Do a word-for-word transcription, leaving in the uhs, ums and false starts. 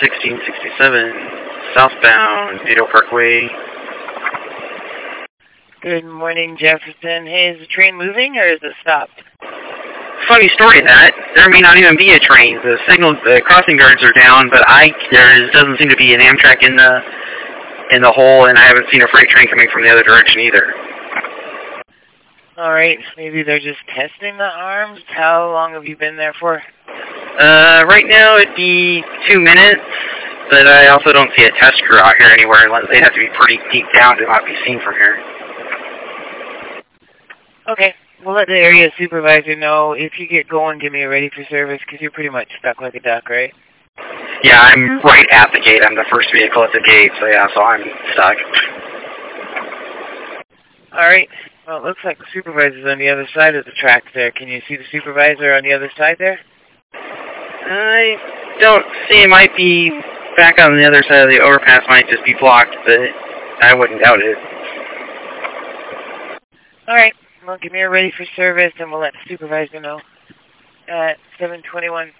sixteen sixty-seven, southbound, Vito Parkway. Good morning, Jefferson. Hey, is the train moving or is it stopped? Funny story that. There may not even be a train. The signal, the crossing guards are down, but I there doesn't seem to be an Amtrak in the in the hole, and I haven't seen a freight train coming from the other direction either. All right, maybe they're just testing the arms. How long have you been there for? Uh, right now it'd be two minutes, but I also don't see a test crew out here anywhere unless they'd have to be pretty deep down to not be seen from here. Okay, we'll let the area supervisor know. If you get going, give me a ready for service, because you're pretty much stuck like a duck, right? Yeah, I'm right at the gate. I'm the first vehicle at the gate, so yeah, so I'm stuck. All right. Well, it looks like the supervisor's on the other side of the track there. Can you see the supervisor on the other side there? I don't see. It might be back on the other side of the overpass. Might just be blocked, but I wouldn't doubt it. All right. Well, give me a ready for service, and we'll let the supervisor know. At seven twenty-one